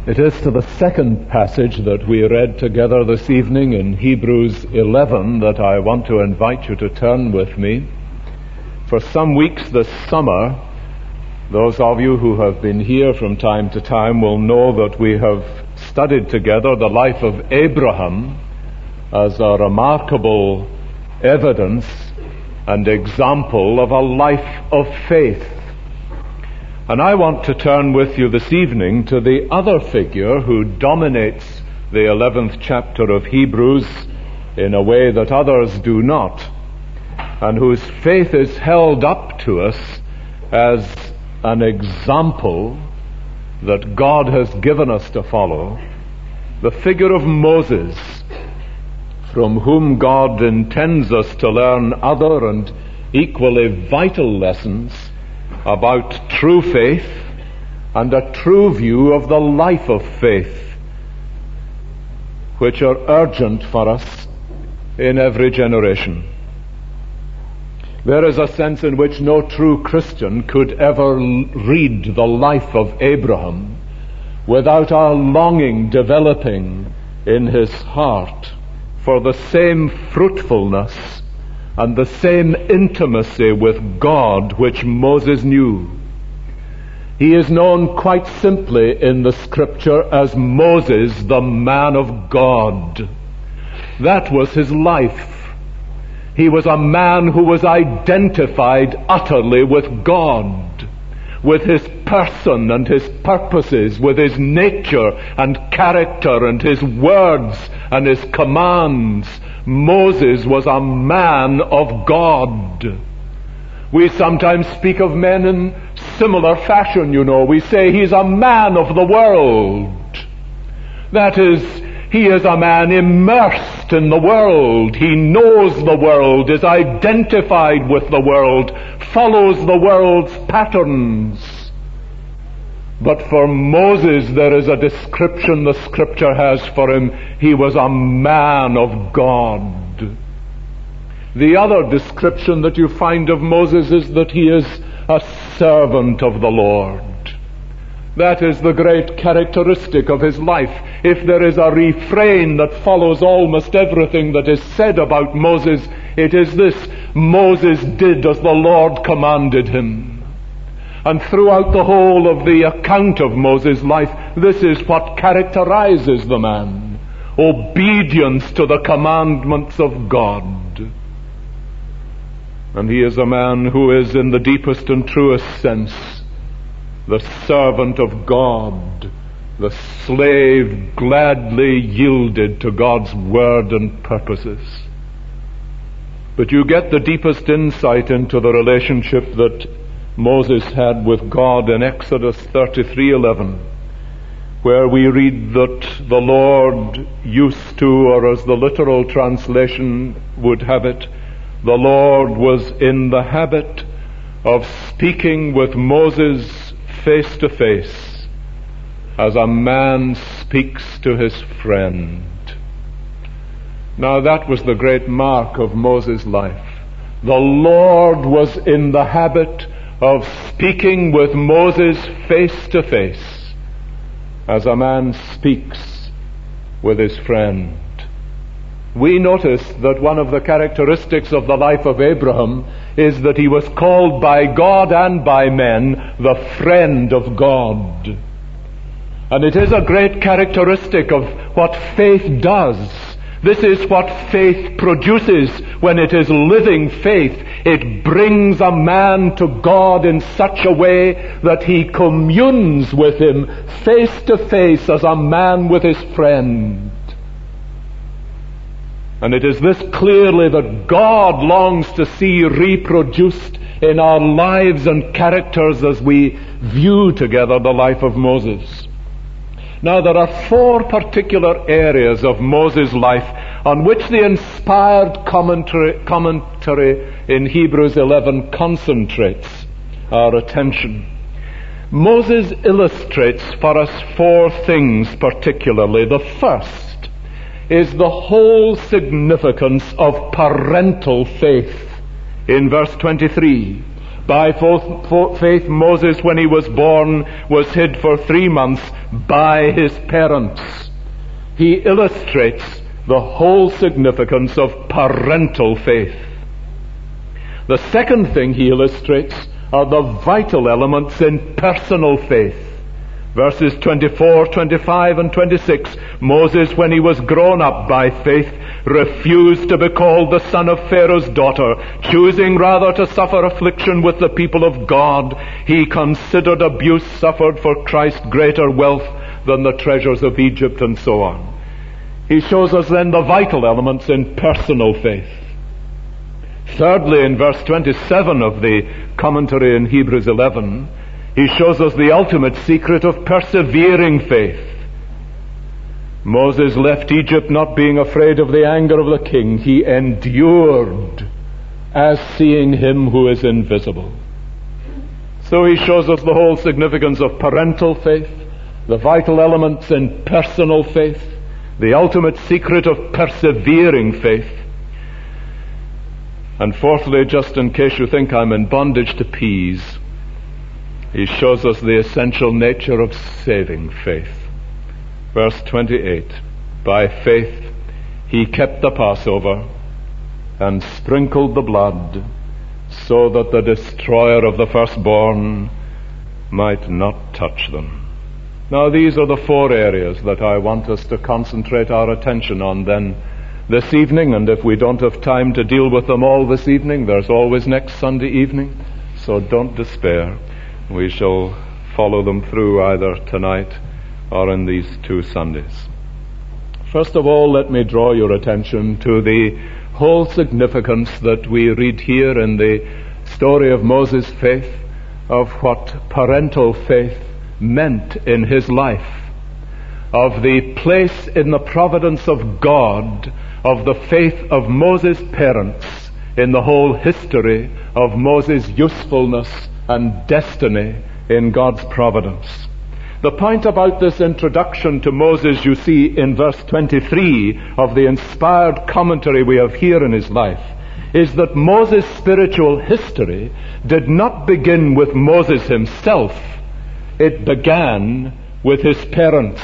It is to the second passage that we read together this evening in Hebrews 11 that I want to invite you to turn with me. For some weeks this summer, those of you who have been here from time to time will know that we have studied together the life of Abraham as a remarkable evidence and example of a life of faith. And I want to turn with you this evening to the other figure who dominates the 11th chapter of Hebrews in a way that others do not, and whose faith is held up to us as an example that God has given us to follow, the figure of Moses, from whom God intends us to learn other and equally vital lessons about true faith and a true view of the life of faith, which are urgent for us in every generation. There is a sense in which no true Christian could ever read the life of Abraham without a longing developing in his heart for the same fruitfulness and the same intimacy with God which Moses knew. He is known quite simply in the Scripture as Moses, the man of God. That was his life. He was a man who was identified utterly with God, with his person and his purposes, with his nature and character and his words and his commands. Moses was a man of God. We sometimes speak of men in similar fashion, you know. We say he's a man of the world. That is, he is a man immersed in the world. He knows the world, is identified with the world, follows the world's patterns. But for Moses, there is a description the Scripture has for him. He was a man of God. The other description that you find of Moses is that he is a servant of the Lord. That is the great characteristic of his life. If there is a refrain that follows almost everything that is said about Moses, it is this: Moses did as the Lord commanded him. And throughout the whole of the account of Moses' life, this is what characterizes the man: obedience to the commandments of God. And he is a man who is, in the deepest and truest sense, the servant of God, the slave gladly yielded to God's word and purposes. But you get the deepest insight into the relationship that Moses had with God in Exodus 33:11, where we read that the Lord used to, or as the literal translation would have it, the Lord was in the habit of speaking with Moses face to face, as a man speaks to his friend. Now that was the great mark of Moses' life. The Lord was in the habit of speaking with Moses face to face, as a man speaks with his friend. We notice that one of the characteristics of the life of Abraham is that he was called by God and by men the friend of God. And it is a great characteristic of what faith does. This is what faith produces when it is living faith. It brings a man to God in such a way that he communes with him face to face as a man with his friend. And it is this clearly that God longs to see reproduced in our lives and characters as we view together the life of Moses. Now there are four particular areas of Moses' life on which the inspired commentary in Hebrews 11 concentrates our attention. Moses illustrates for us four things particularly. The first is the whole significance of parental faith in verse 23. By faith, Moses, when he was born, was hid for 3 months by his parents. He illustrates the whole significance of parental faith. The second thing he illustrates are the vital elements in personal faith. Verses 24, 25, and 26. Moses, when he was grown up by faith, refused to be called the son of Pharaoh's daughter, choosing rather to suffer affliction with the people of God. He considered abuse suffered for Christ greater wealth than the treasures of Egypt, and so on. He shows us then the vital elements in personal faith. Thirdly, in verse 27 of the commentary in Hebrews 11, he shows us the ultimate secret of persevering faith. Moses left Egypt not being afraid of the anger of the king. He endured as seeing him who is invisible. So he shows us the whole significance of parental faith, the vital elements in personal faith, the ultimate secret of persevering faith. And fourthly, just in case you think I'm in bondage to peas, he shows us the essential nature of saving faith. Verse 28, by faith he kept the Passover and sprinkled the blood so that the destroyer of the firstborn might not touch them. Now these are the 4 areas that I want us to concentrate our attention on then this evening, and if we don't have time to deal with them all this evening, there's always next Sunday evening, so don't despair. We shall follow them through either tonight or in these 2 Sundays. First of all, let me draw your attention to the whole significance that we read here in the story of Moses' faith, of what parental faith meant in his life, of the place in the providence of God of the faith of Moses' parents in the whole history of Moses' usefulness and destiny in God's providence. The point about this introduction to Moses, you see in verse 23 of the inspired commentary we have here in his life, is that Moses' spiritual history did not begin with Moses himself. It began with his parents.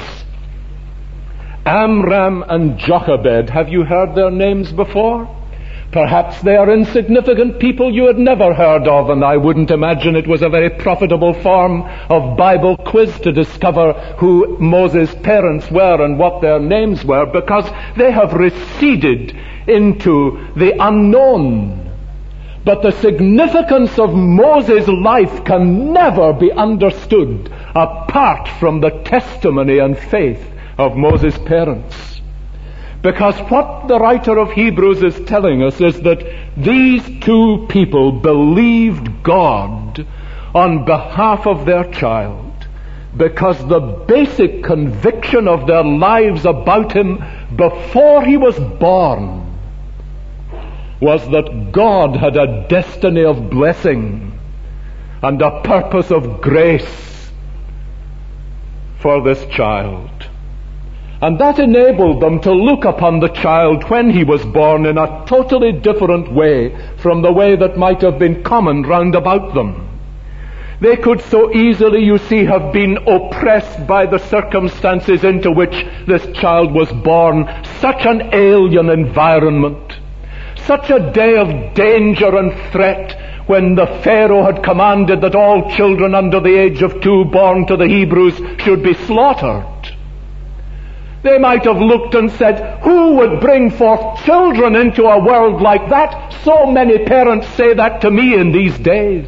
Amram and Jochebed, have you heard their names before? Perhaps they are insignificant people you had never heard of, and I wouldn't imagine it was a very profitable form of Bible quiz to discover who Moses' parents were and what their names were, because they have receded into the unknown. But the significance of Moses' life can never be understood apart from the testimony and faith of Moses' parents. Because what the writer of Hebrews is telling us is that these 2 people believed God on behalf of their child, because the basic conviction of their lives about him before he was born was that God had a destiny of blessing and a purpose of grace for this child. And that enabled them to look upon the child when he was born in a totally different way from the way that might have been common round about them. They could so easily, you see, have been oppressed by the circumstances into which this child was born, such an alien environment, such a day of danger and threat when the Pharaoh had commanded that all children under the age of 2 born to the Hebrews should be slaughtered. They might have looked and said, who would bring forth children into a world like that? So many parents say that to me in these days.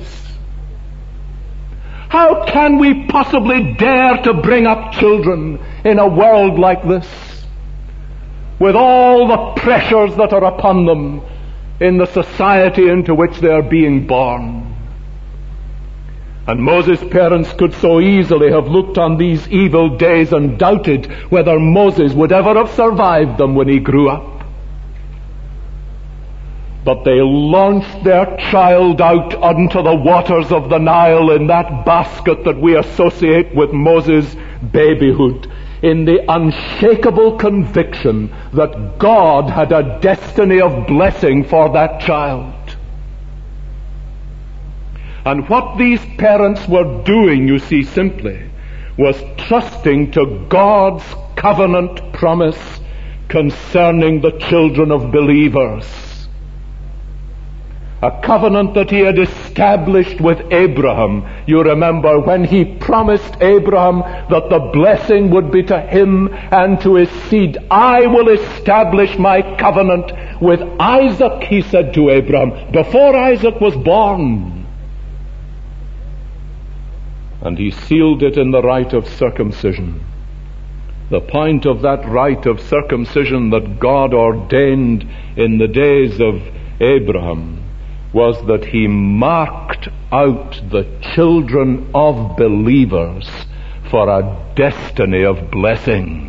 How can we possibly dare to bring up children in a world like this, with all the pressures that are upon them in the society into which they are being born? And Moses' parents could so easily have looked on these evil days and doubted whether Moses would ever have survived them when he grew up. But they launched their child out onto the waters of the Nile in that basket that we associate with Moses' babyhood, in the unshakable conviction that God had a destiny of blessing for that child. And what these parents were doing, you see, simply was trusting to God's covenant promise concerning the children of believers. A covenant that he had established with Abraham. You remember when he promised Abraham that the blessing would be to him and to his seed. I will establish my covenant with Isaac, he said to Abraham, before Isaac was born. And he sealed it in the rite of circumcision. The point of that rite of circumcision that God ordained in the days of Abraham was that he marked out the children of believers for a destiny of blessing.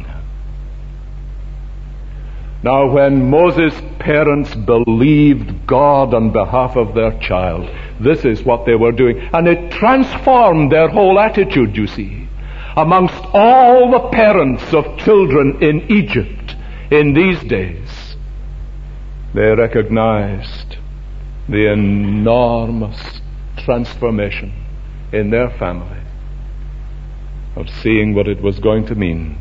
Now, when Moses' parents believed God on behalf of their child, this is what they were doing. And it transformed their whole attitude, you see. Amongst all the parents of children in Egypt in these days, they recognized the enormous transformation in their family of seeing what it was going to mean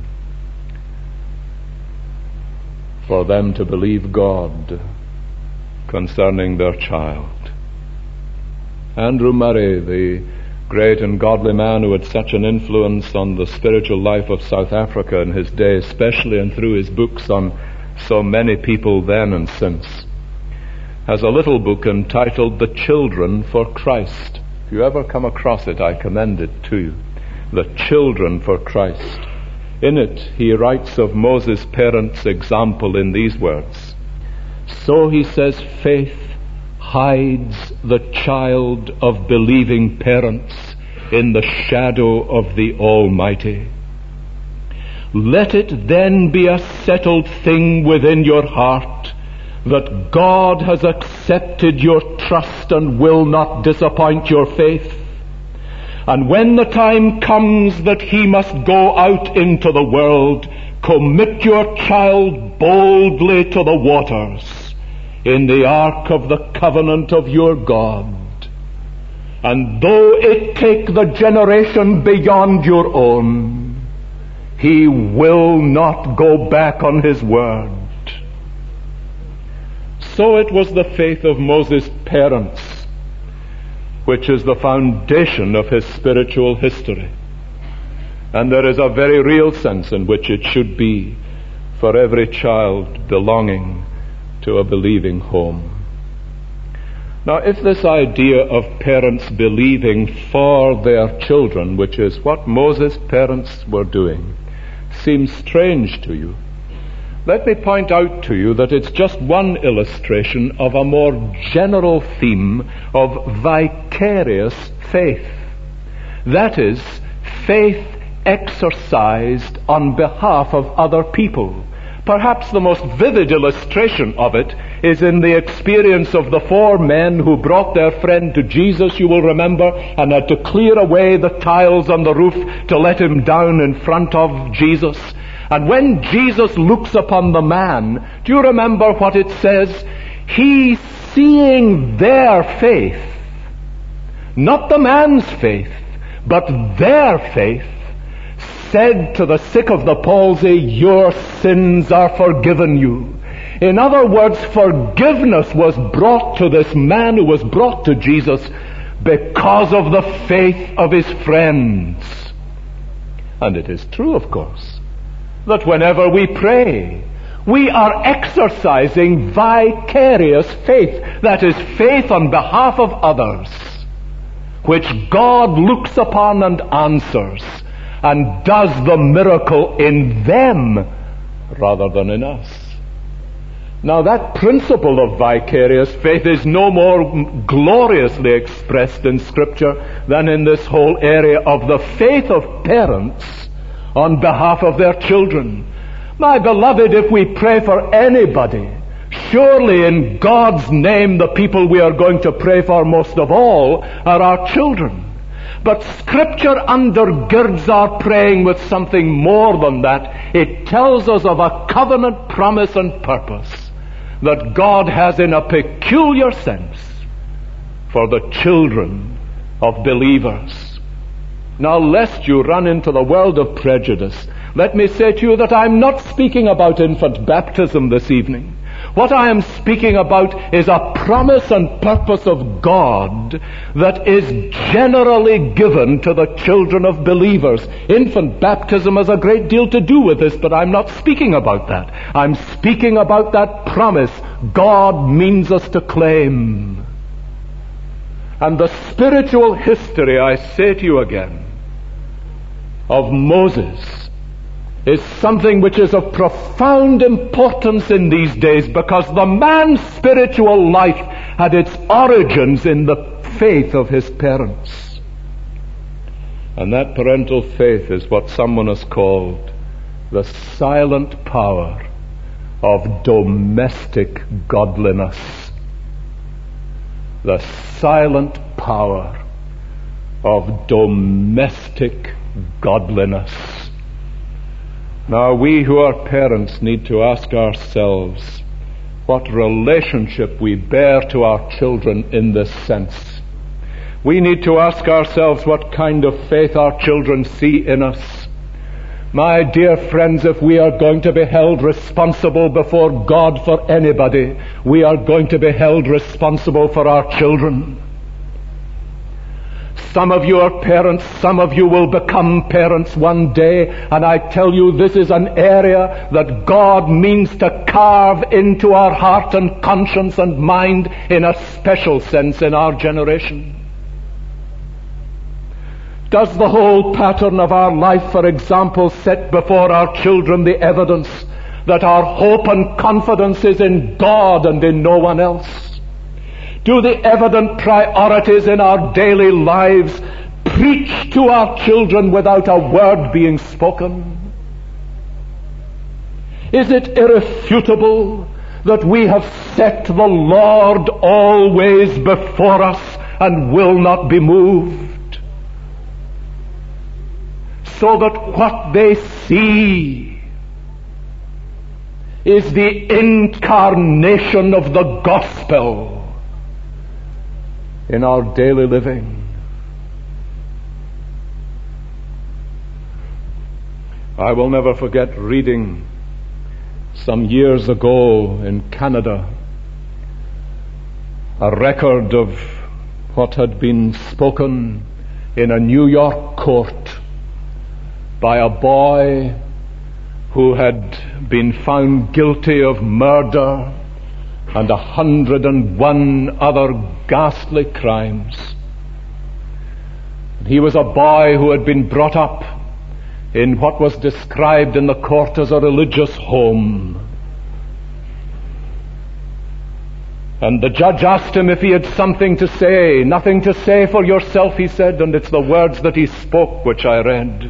for them to believe God concerning their child. Andrew Murray, the great and godly man who had such an influence on the spiritual life of South Africa in his day, especially and through his books on so many people then and since, has a little book entitled The Children for Christ. If you ever come across it, I commend it to you. The Children for Christ. In it, he writes of Moses' parents' example in these words. So, he says, faith hides the child of believing parents in the shadow of the Almighty. Let it then be a settled thing within your heart that God has accepted your trust and will not disappoint your faith. And when the time comes that he must go out into the world, commit your child boldly to the waters in the ark of the covenant of your God. And though it take the generation beyond your own, he will not go back on his word. So it was the faith of Moses' parents, which is the foundation of his spiritual history. And there is a very real sense in which it should be for every child belonging to a believing home. Now, if this idea of parents believing for their children, which is what Moses' parents were doing, seems strange to you, let me point out to you that it's just one illustration of a more general theme of vicarious faith. That is, faith exercised on behalf of other people. Perhaps the most vivid illustration of it is in the experience of the 4 men who brought their friend to Jesus, you will remember, and had to clear away the tiles on the roof to let him down in front of Jesus. And when Jesus looks upon the man, do you remember what it says? He, seeing their faith, not the man's faith, but their faith, said to the sick of the palsy, your sins are forgiven you. In other words, forgiveness was brought to this man who was brought to Jesus because of the faith of his friends. And it is true, of course, that whenever we pray, we are exercising vicarious faith. That is, faith on behalf of others, which God looks upon and answers, and does the miracle in them rather than in us. Now, that principle of vicarious faith is no more gloriously expressed in Scripture than in this whole area of the faith of parents on behalf of their children. My beloved, if we pray for anybody, surely in God's name the people we are going to pray for most of all are our children. But Scripture undergirds our praying with something more than that. It tells us of a covenant promise and purpose that God has in a peculiar sense for the children of believers. Now, lest you run into the world of prejudice, let me say to you that I'm not speaking about infant baptism this evening. What I am speaking about is a promise and purpose of God that is generally given to the children of believers. Infant baptism has a great deal to do with this, but I'm not speaking about that. I'm speaking about that promise God means us to claim. And the spiritual history, I say to you again, of Moses is something which is of profound importance in these days, because the man's spiritual life had its origins in the faith of his parents. And that parental faith is what someone has called the silent power of domestic godliness. The silent power of domestic godliness. Now, we who are parents need to ask ourselves what relationship we bear to our children in this sense. We need to ask ourselves what kind of faith our children see in us. My dear friends, if we are going to be held responsible before God for anybody, we are going to be held responsible for our children. Some of you are parents, some of you will become parents one day, and I tell you this is an area that God means to carve into our heart and conscience and mind in a special sense in our generation. Does the whole pattern of our life, for example, set before our children the evidence that our hope and confidence is in God and in no one else? Do the evident priorities in our daily lives preach to our children without a word being spoken? Is it irrefutable that we have set the Lord always before us and will not be moved? So that what they see is the incarnation of the gospel in our daily living. I will never forget reading some years ago in Canada a record of what had been spoken in a New York court by a boy who had been found guilty of murder and 101 other ghastly crimes. He was a boy who had been brought up in what was described in the court as a religious home. And the judge asked him if he had something to say. Nothing to say for yourself, he said, and it's the words that he spoke which I read.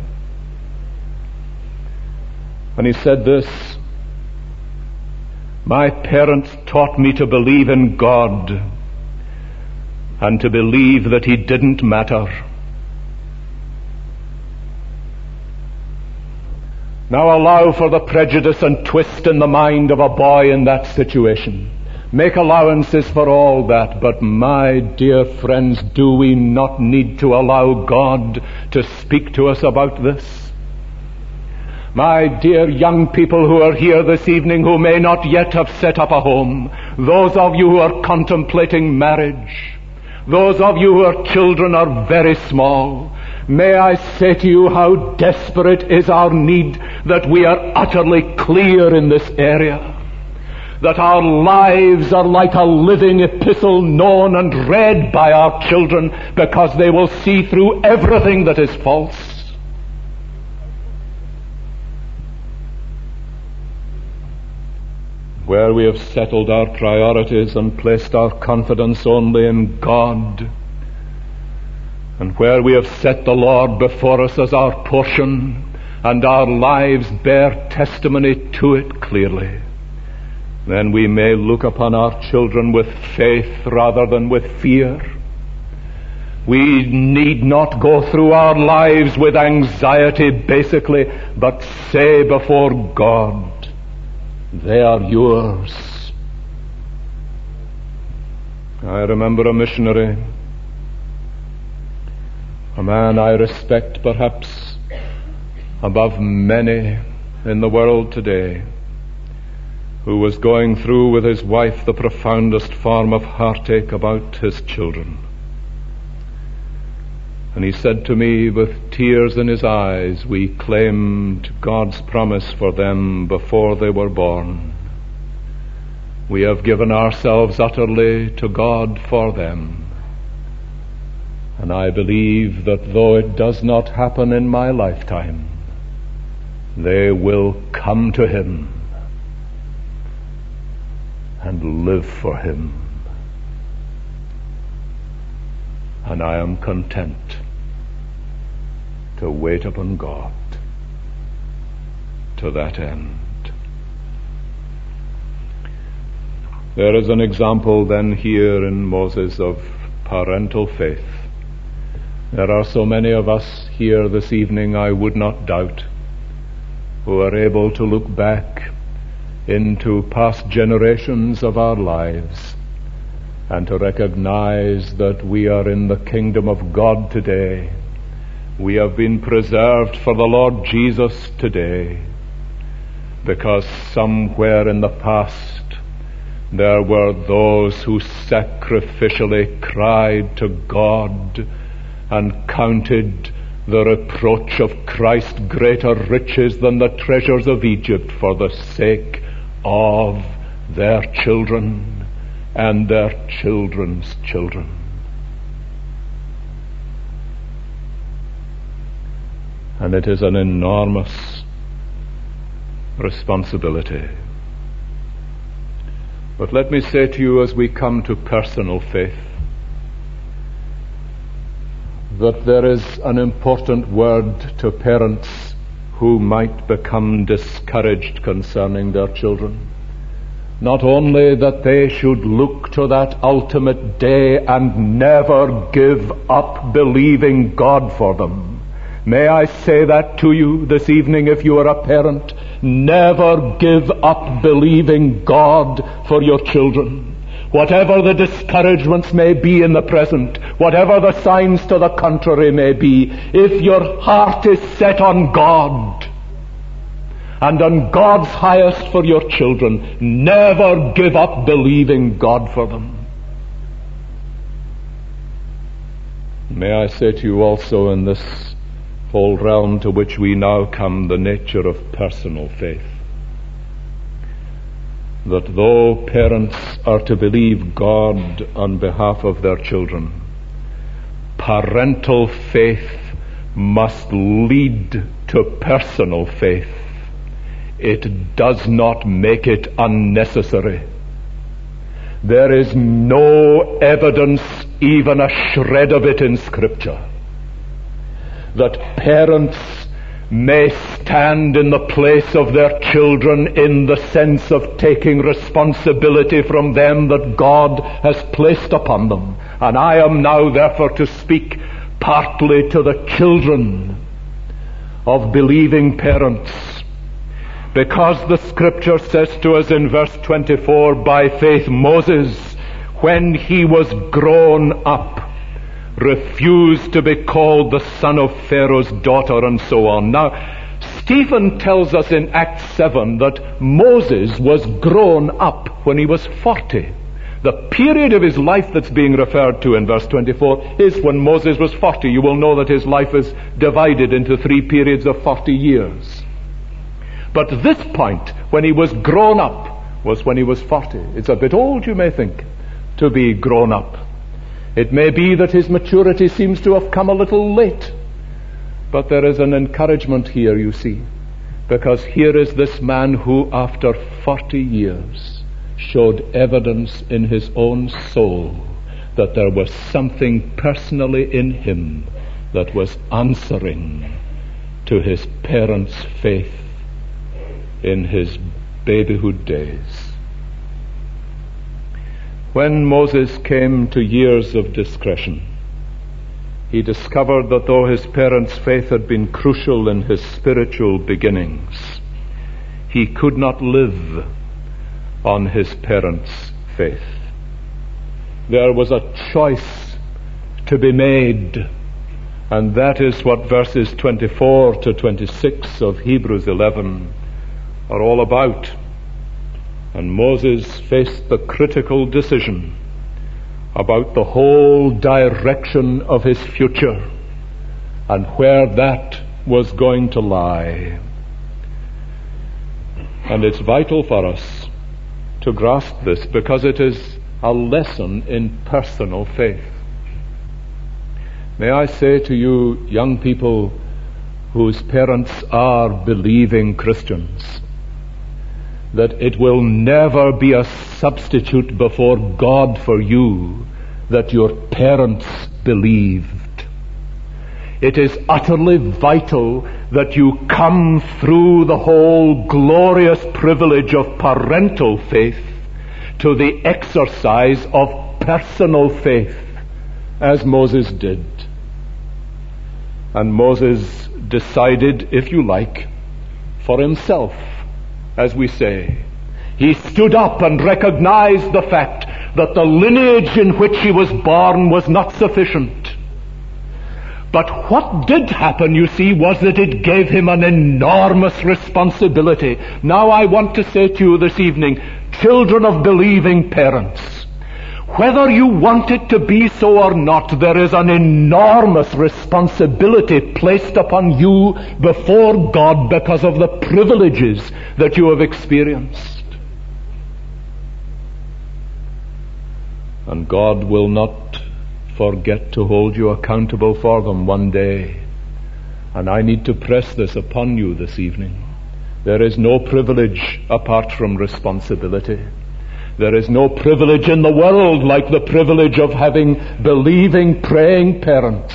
And he said this: my parents taught me to believe in God and to believe that He didn't matter. Now allow for the prejudice and twist in the mind of a boy in that situation. Make allowances for all that, but my dear friends, do we not need to allow God to speak to us about this? My dear young people who are here this evening who may not yet have set up a home, those of you who are contemplating marriage, those of you whose children are very small, may I say to you how desperate is our need that we are utterly clear in this area, that our lives are like a living epistle known and read by our children, because they will see through everything that is false. Where we have settled our priorities and placed our confidence only in God, and where we have set the Lord before us as our portion, and our lives bear testimony to it clearly, then we may look upon our children with faith rather than with fear. We need not go through our lives with anxiety, basically, but say before God, they are yours. I remember a missionary a man I respect perhaps above many in the world today, who was going through with his wife the profoundest form of heartache about his children. And he said to me with tears in his eyes, we claimed God's promise for them before they were born. We have given ourselves utterly to God for them. And I believe that though it does not happen in my lifetime, they will come to Him and live for Him. And I am content to wait upon God to that end. There is an example then here in Moses of parental faith. There are so many of us here this evening, I would not doubt, who are able to look back into past generations of our lives and to recognize that we are in the kingdom of God today. We have been preserved for the Lord Jesus today because somewhere in the past there were those who sacrificially cried to God and counted the reproach of Christ greater riches than the treasures of Egypt for the sake of their children and their children's children. And it is an enormous responsibility. But let me say to you as we come to personal faith, that there is an important word to parents who might become discouraged concerning their children. Not only that they should look to that ultimate day and never give up believing God for them. May I say that to you this evening if you are a parent, never give up believing God for your children. Whatever the discouragements may be in the present, whatever the signs to the contrary may be, if your heart is set on God and on God's highest for your children, never give up believing God for them. May I say to you also in this whole realm to which we now come, the nature of personal faith, that though parents are to believe God on behalf of their children, parental faith must lead to personal faith. It does not make it unnecessary. There is no evidence, even a shred of it in Scripture, that parents may stand in the place of their children in the sense of taking responsibility from them that God has placed upon them. And I am now therefore to speak partly to the children of believing parents, because the Scripture says to us in verse 24, by faith Moses, when he was grown up, refused to be called the son of Pharaoh's daughter, and so on. Now, Stephen tells us in Acts 7 that Moses was grown up when he was 40. The period of his life that's being referred to in verse 24 is when Moses was 40. You will know that his life is divided into 3 periods of 40 years. But this point, when he was grown up, was when he was 40. It's a bit old, you may think, to be grown up. It may be that his maturity seems to have come a little late. But there is an encouragement here, you see, because here is this man who after 40 years showed evidence in his own soul that there was something personally in him that was answering to his parents' faith in his babyhood days. When Moses came to years of discretion, he discovered that though his parents' faith had been crucial in his spiritual beginnings, he could not live on his parents' faith. There was a choice to be made, And that is what verses 24 to 26 of Hebrews 11 are all about. And Moses faced the critical decision about the whole direction of his future and where that was going to lie. And it's vital for us to grasp this, because it is a lesson in personal faith. May I say to you, young people whose parents are believing Christians, that it will never be a substitute before God for you that your parents believed. It is utterly vital that you come through the whole glorious privilege of parental faith to the exercise of personal faith, as Moses did. And Moses decided, if you like, for himself, as we say. He stood up and recognized the fact that the lineage in which he was born was not sufficient. But what did happen, you see, was that it gave him an enormous responsibility. Now I want to say to you this evening, children of believing parents, whether you want it to be so or not, there is an enormous responsibility placed upon you before God because of the privileges that you have experienced. And God will not forget to hold you accountable for them one day. And I need to press this upon you this evening. There is no privilege apart from responsibility. There is no privilege in the world like the privilege of having believing, praying parents.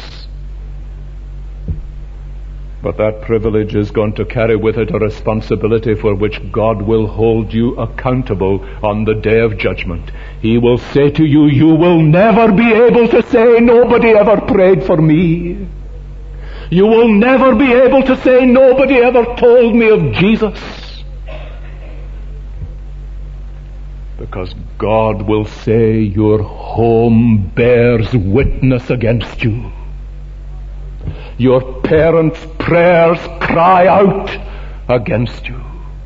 But that privilege is going to carry with it a responsibility for which God will hold you accountable on the day of judgment. He will say to you, you will never be able to say, nobody ever prayed for me. You will never be able to say, nobody ever told me of Jesus. Because God will say, your home bears witness against you. Your parents' prayers cry out against you.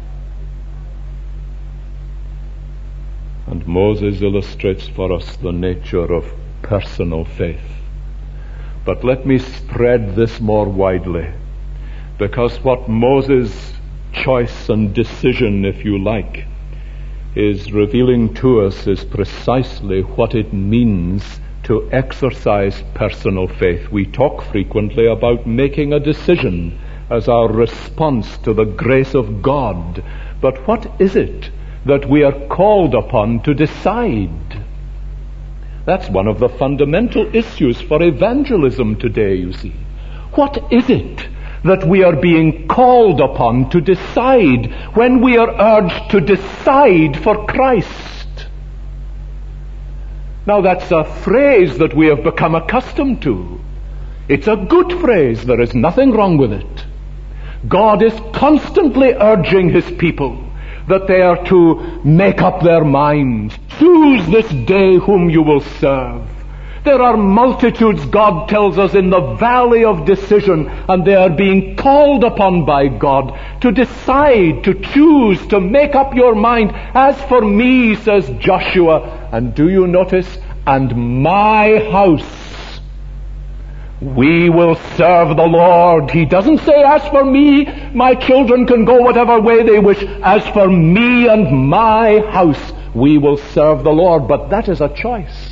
And Moses illustrates for us the nature of personal faith. But let me spread this more widely, because what Moses' choice and decision, if you like, is revealing to us is precisely what it means to exercise personal faith. We talk frequently about making a decision as our response to the grace of God. But what is it that we are called upon to decide? That's one of the fundamental issues for evangelism today, you see. What is it that we are being called upon to decide when we are urged to decide for Christ? Now that's a phrase that we have become accustomed to. It's a good phrase. There is nothing wrong with it. God is constantly urging his people that they are to make up their minds. Choose this day whom you will serve. There are multitudes, God tells us, in the valley of decision, and they are being called upon by God to decide, to choose, to make up your mind. As for me, says Joshua, and do you notice, and my house, we will serve the Lord. He doesn't say, as for me, my children can go whatever way they wish. As for me and my house, we will serve the Lord. But that is a choice.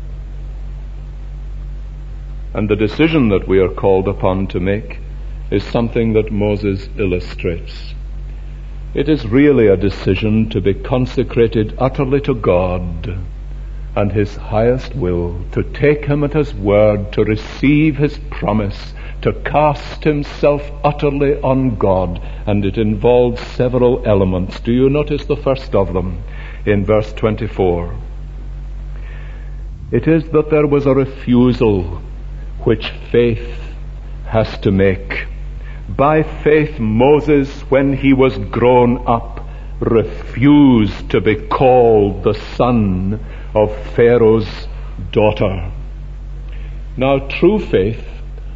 And the decision that we are called upon to make is something that Moses illustrates. It is really a decision to be consecrated utterly to God and his highest will, to take him at his word, to receive his promise, to cast himself utterly on God. And it involves several elements. Do you notice the first of them in verse 24? It is that there was a refusal which faith has to make. By faith, Moses, when he was grown up, refused to be called the son of Pharaoh's daughter. Now, true faith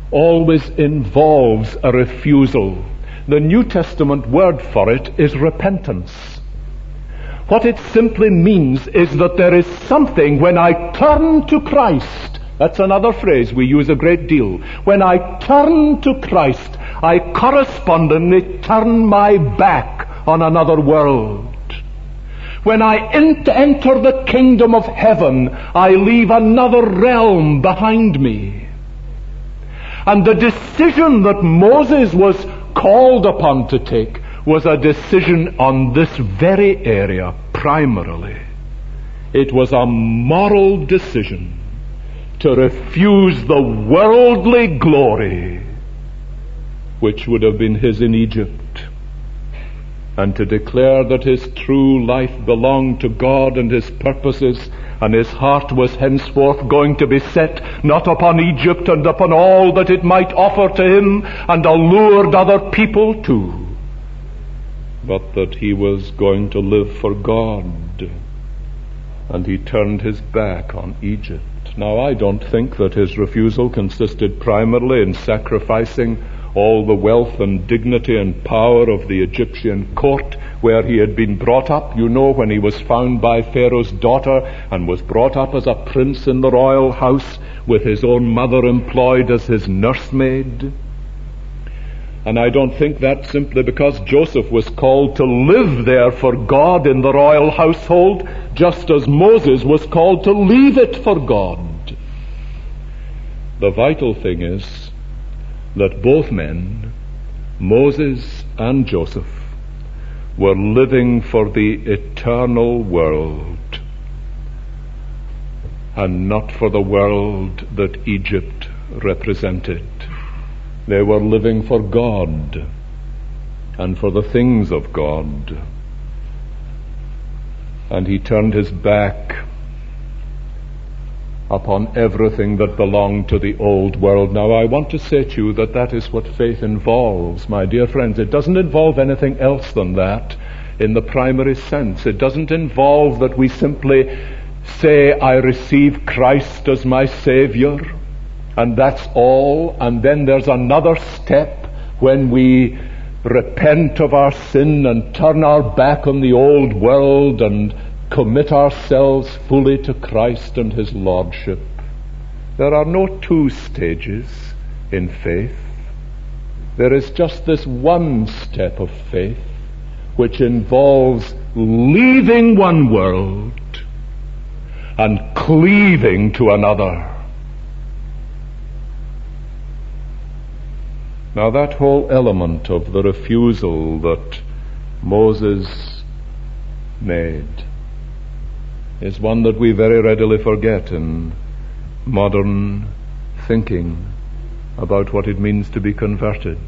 always involves a refusal. The New Testament word for it is repentance. What it simply means is that there is something when I turn to Christ. That's another phrase we use a great deal. When I turn to Christ, I correspondingly turn my back on another world. When I enter the kingdom of heaven, I leave another realm behind me. And the decision that Moses was called upon to take was a decision on this very area primarily. It was a moral decision to refuse the worldly glory which would have been his in Egypt, and to declare that his true life belonged to God and his purposes, and his heart was henceforth going to be set not upon Egypt and upon all that it might offer to him and allured other people to, but that he was going to live for God. And he turned his back on Egypt. Now, I don't think that his refusal consisted primarily in sacrificing all the wealth and dignity and power of the Egyptian court where he had been brought up. You know, when he was found by Pharaoh's daughter and was brought up as a prince in the royal house with his own mother employed as his nursemaid. And I don't think that simply because Joseph was called to live there for God in the royal household, just as Moses was called to leave it for God. The vital thing is that both men, Moses and Joseph, were living for the eternal world and not for the world that Egypt represented. They were living for God and for the things of God. And he turned his back upon everything that belonged to the old world. Now, I want to say to you that that is what faith involves, my dear friends. It doesn't involve anything else than that in the primary sense. It doesn't involve that we simply say, I receive Christ as my Savior, and that's all. And then there's another step when we repent of our sin and turn our back on the old world and commit ourselves fully to Christ and his Lordship. There are no two stages in faith. There is just this one step of faith which involves leaving one world and cleaving to another. Now, that whole element of the refusal that Moses made is one that we very readily forget in modern thinking about what it means to be converted.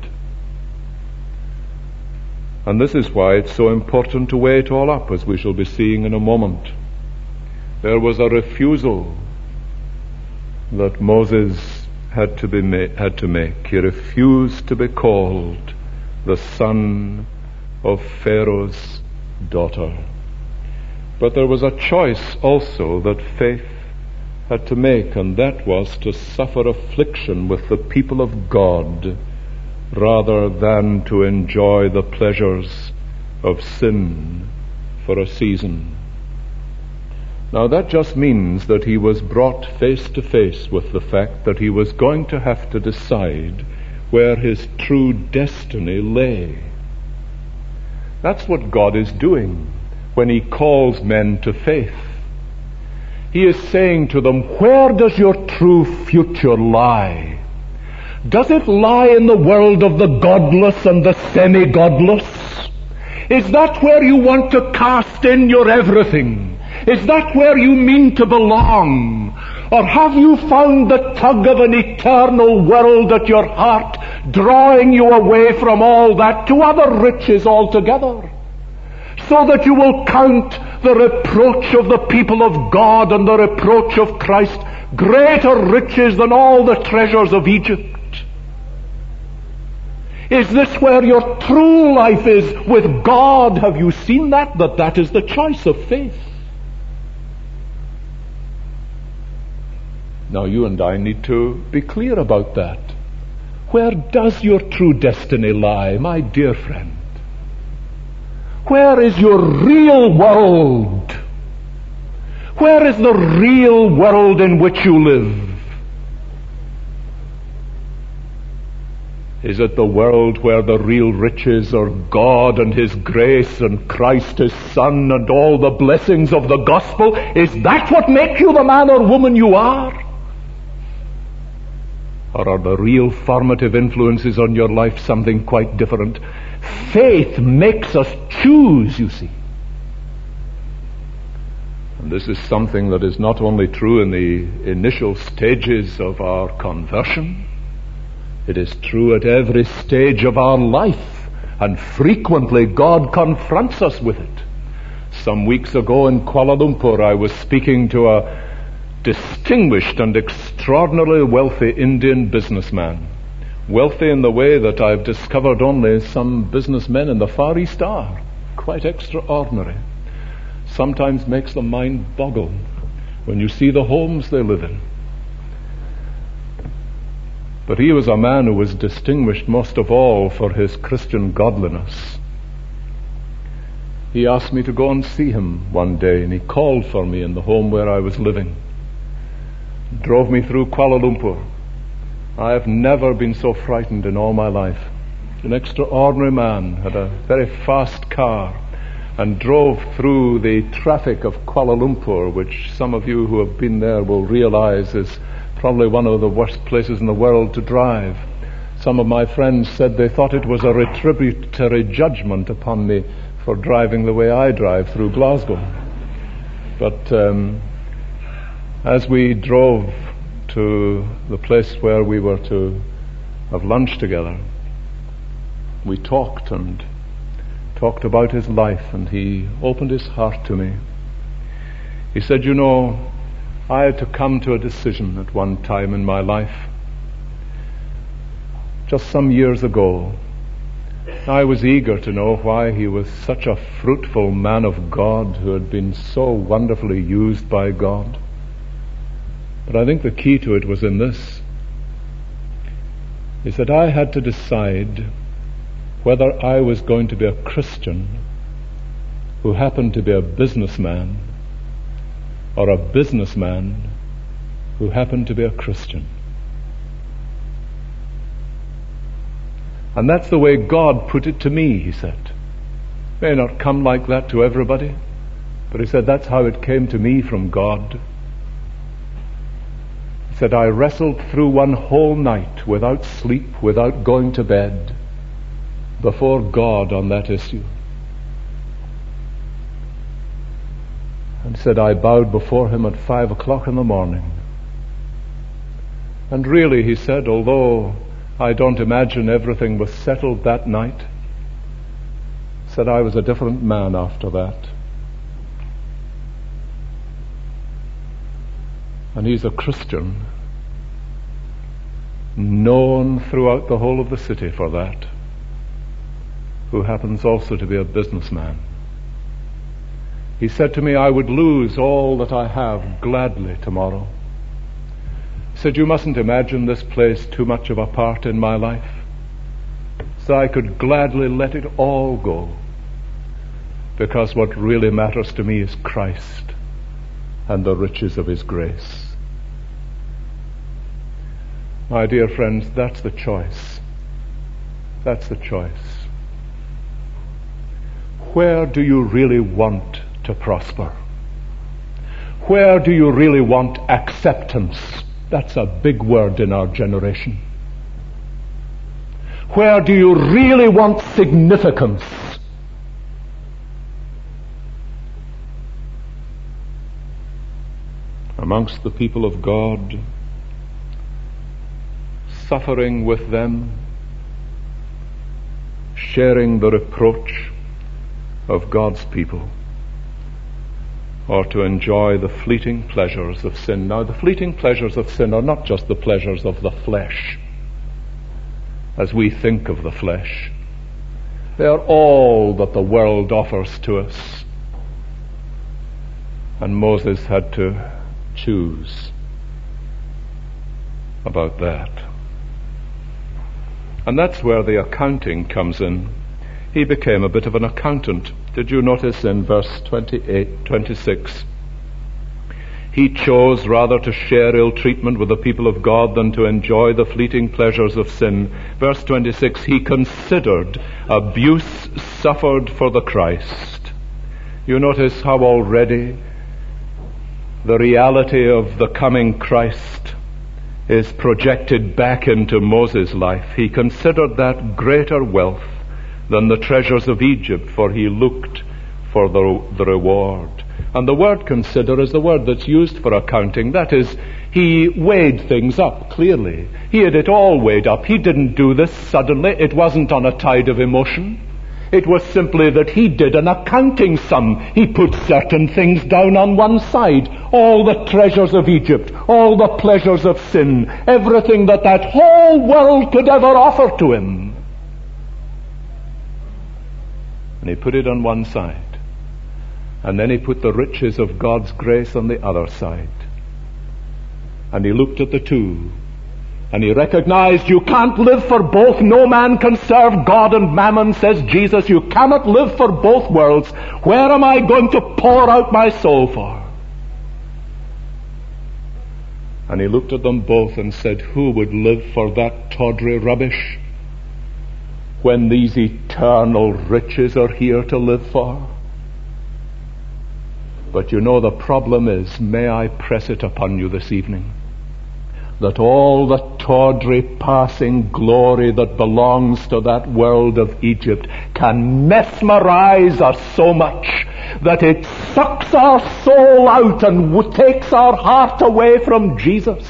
And this is why it's so important to weigh it all up, as we shall be seeing in a moment. There was a refusal that Moses had to make. He refused to be called the son of Pharaoh's daughter. But there was a choice also that faith had to make, and that was to suffer affliction with the people of God rather than to enjoy the pleasures of sin for a season. Now, that just means that he was brought face to face with the fact that he was going to have to decide where his true destiny lay. That's what God is doing when he calls men to faith. He is saying to them, where does your true future lie? Does it lie in the world of the godless and the semi-godless? Is that where you want to cast in your everything? Is that where you mean to belong? Or have you found the tug of an eternal world at your heart, drawing you away from all that to other riches altogether? So that you will count the reproach of the people of God and the reproach of Christ greater riches than all the treasures of Egypt? Is this where your true life is with God? Have you seen that that is the choice of faith? Now, you and I need to be clear about that. Where does your true destiny lie, my dear friend? Where is your real world? Where is the real world in which you live? Is it the world where the real riches are God and His grace and Christ His Son and all the blessings of the gospel? Is that what makes you the man or woman you are? Or are the real formative influences on your life something quite different? Faith makes us choose, you see. And this is something that is not only true in the initial stages of our conversion, it is true at every stage of our life, and frequently God confronts us with it. Some weeks ago in Kuala Lumpur, I was speaking to a distinguished and extraordinarily wealthy Indian businessman. Wealthy in the way that I've discovered only some businessmen in the Far East are. Quite extraordinary. Sometimes makes the mind boggle when you see the homes they live in. But he was a man who was distinguished most of all for his Christian godliness. He asked me to go and see him one day, and he called for me in the home where I was living. Drove me through Kuala Lumpur. I have never been so frightened in all my life. An extraordinary man, had a very fast car, and drove through the traffic of Kuala Lumpur, which some of you who have been there will realize is probably one of the worst places in the world to drive. Some of my friends said they thought it was a retributory judgment upon me for driving the way I drive through Glasgow. But as we drove to the place where we were to have lunch together, we talked about his life, and he opened his heart to me. He said, "You know, I had to come to a decision at one time in my life. Just some years ago, I was eager to know why he was such a fruitful man of God who had been so wonderfully used by God. But I think the key to it was in this. He said, I had to decide whether I was going to be a Christian who happened to be a businessman, or a businessman who happened to be a Christian." And that's the way God put it to me, he said. May not come like that to everybody, but he said that's how it came to me from God. He said, I wrestled through one whole night without sleep, without going to bed, before God on that issue. And said, I bowed before him at 5 o'clock in the morning. And really, he said, although I don't imagine everything was settled that night, said I was a different man after that. And he's a Christian, known throughout the whole of the city for that, who happens also to be a businessman. He said to me, I would lose all that I have gladly tomorrow. He said, you mustn't imagine this plays too much of a part in my life. So I could gladly let it all go, because what really matters to me is Christ and the riches of His grace. My dear friends, that's the choice. That's the choice. Where do you really want to prosper? Where do you really want acceptance? That's a big word in our generation. Where do you really want significance? Amongst the people of God, suffering with them, sharing the reproach of God's people, or to enjoy the fleeting pleasures of sin. Now, the fleeting pleasures of sin are not just the pleasures of the flesh, as we think of the flesh. They are all that the world offers to us. And Moses had to choose about that. And that's where the accounting comes in. He became a bit of an accountant. Did you notice in verse 26? He chose rather to share ill treatment with the people of God than to enjoy the fleeting pleasures of sin. Verse 26, he considered abuse suffered for the Christ. You notice how already the reality of the coming Christ is projected back into Moses' life. He considered that greater wealth than the treasures of Egypt, for he looked for the reward. And the word consider is the word that's used for accounting. That is, he weighed things up clearly. He had it all weighed up. He didn't do this suddenly. It wasn't on a tide of emotion. It was simply that he did an accounting sum. He put certain things down on one side. All the treasures of Egypt, all the pleasures of sin, everything that whole world could ever offer to him. And he put it on one side. And then he put the riches of God's grace on the other side. And he looked at the two. And he recognized you can't live for both. No man can serve God and mammon, says Jesus. You cannot live for both worlds. Where am I going to pour out my soul for? And he looked at them both and said, who would live for that tawdry rubbish when these eternal riches are here to live for? But you know, the problem is, may I press it upon you this evening, that all the tawdry passing glory that belongs to that world of Egypt can mesmerize us so much that it sucks our soul out and takes our heart away from Jesus.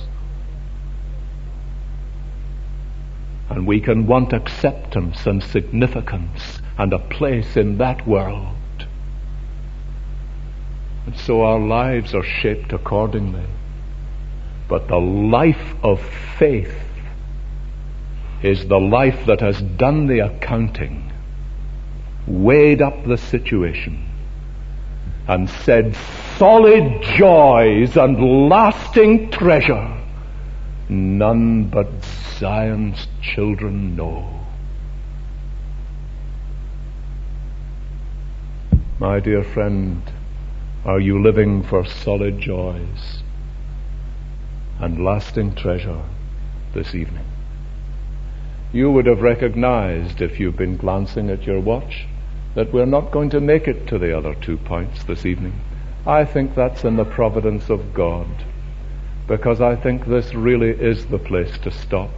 And we can want acceptance and significance and a place in that world. And so our lives are shaped accordingly. But the life of faith is the life that has done the accounting, weighed up the situation, and said, solid joys and lasting treasure none but Zion's children know. My dear friend, are you living for solid joys and lasting treasure this evening? You would have recognized, if you've been glancing at your watch, that we're not going to make it to the other 2 points this evening. I think that's in the providence of God, because I think this really is the place to stop.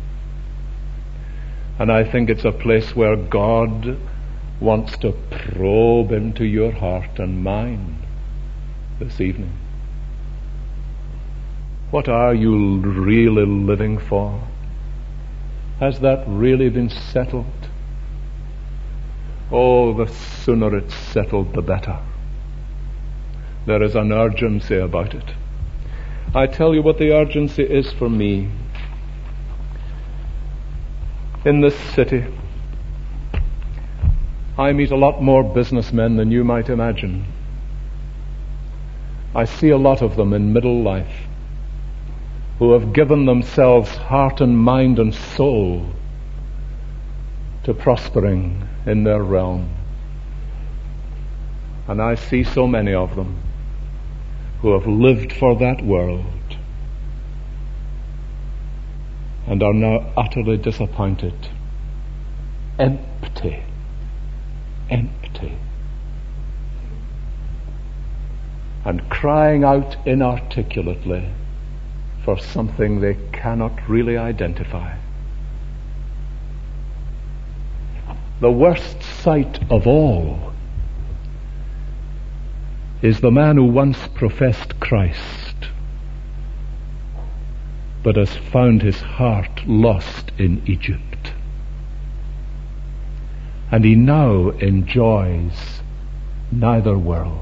And I think it's a place where God wants to probe into your heart and mine this evening. What are you really living for? Has that really been settled? Oh, the sooner it's settled, the better. There is an urgency about it. I tell you what the urgency is for me. In this city, I meet a lot more businessmen than you might imagine. I see a lot of them in middle life who have given themselves heart and mind and soul to prospering in their realm. And I see so many of them who have lived for that world and are now utterly disappointed, empty, and crying out inarticulately for something they cannot really identify. The worst sight of all is the man who once professed Christ, but has found his heart lost in Egypt. And he now enjoys neither world.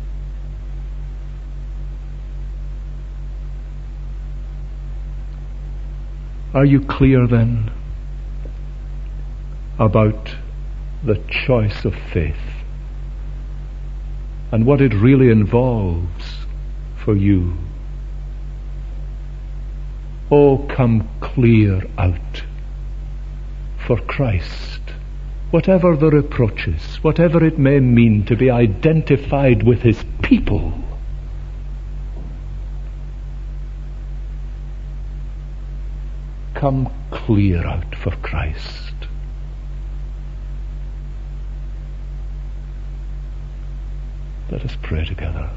Are you clear then about the choice of faith and what it really involves for you? Oh, come clear out for Christ, whatever the reproaches, whatever it may mean to be identified with his people. Come clear out for Christ. Let us pray together.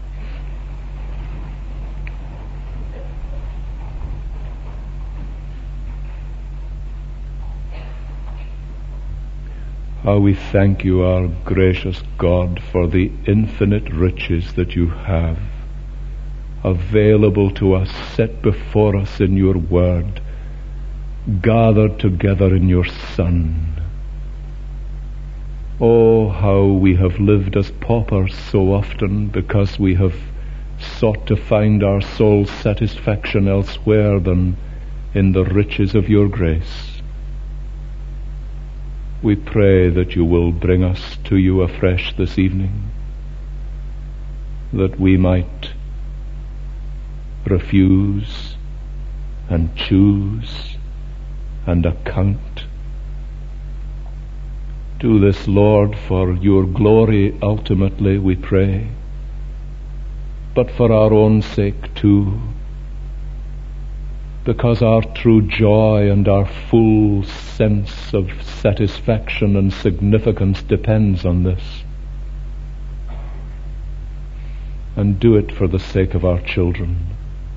How we thank you, our gracious God, for the infinite riches that you have available to us, set before us in your word, gathered together in your Son. Oh, how we have lived as paupers so often because we have sought to find our soul's satisfaction elsewhere than in the riches of your grace. We pray that you will bring us to you afresh this evening, that we might refuse and choose and account. Do this, Lord, for your glory ultimately, we pray, but for our own sake too, because our true joy and our full sense of satisfaction and significance depends on this. And do it for the sake of our children.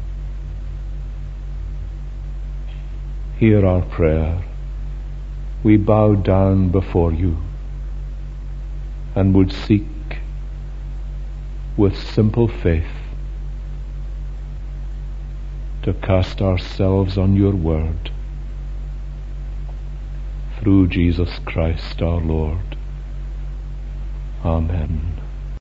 Hear our prayer. We bow down before you and would seek with simple faith to cast ourselves on your word. Through Jesus Christ our Lord. Amen.